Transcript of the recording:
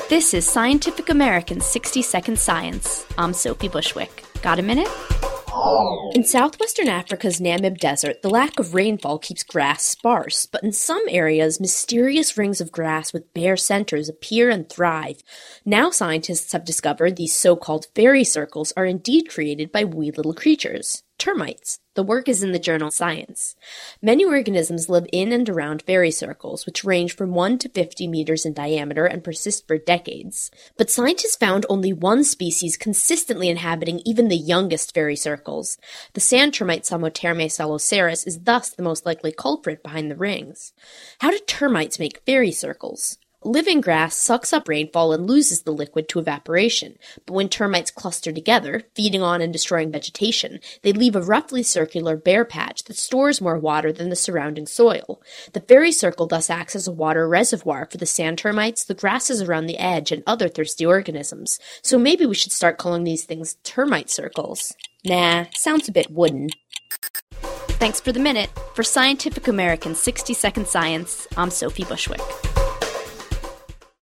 This is Scientific American's 60-Second Science. I'm Sophie Bushwick. Got a minute? In southwestern Africa's Namib Desert, the lack of rainfall keeps grass sparse, but in some areas, mysterious rings of grass with bare centers appear and thrive. Now scientists have discovered these so-called fairy circles are indeed created by wee little creatures, termites. The work is in the journal Science. Many organisms live in and around fairy circles, which range from 1 to 50 meters in diameter and persist for decades. But scientists found only one species consistently inhabiting even the youngest fairy circles. The sand termite Samoterme saloceras is thus the most likely culprit behind the rings. How do termites make fairy circles? Living grass sucks up rainfall and loses the liquid to evaporation, but when termites cluster together, feeding on and destroying vegetation, they leave a roughly circular bare patch that stores more water than the surrounding soil. The fairy circle thus acts as a water reservoir for the sand termites, the grasses around the edge, and other thirsty organisms. So maybe we should start calling these things termite circles. Nah, sounds a bit wooden. Thanks for the minute. For Scientific American's 60-Second Science, I'm Sophie Bushwick.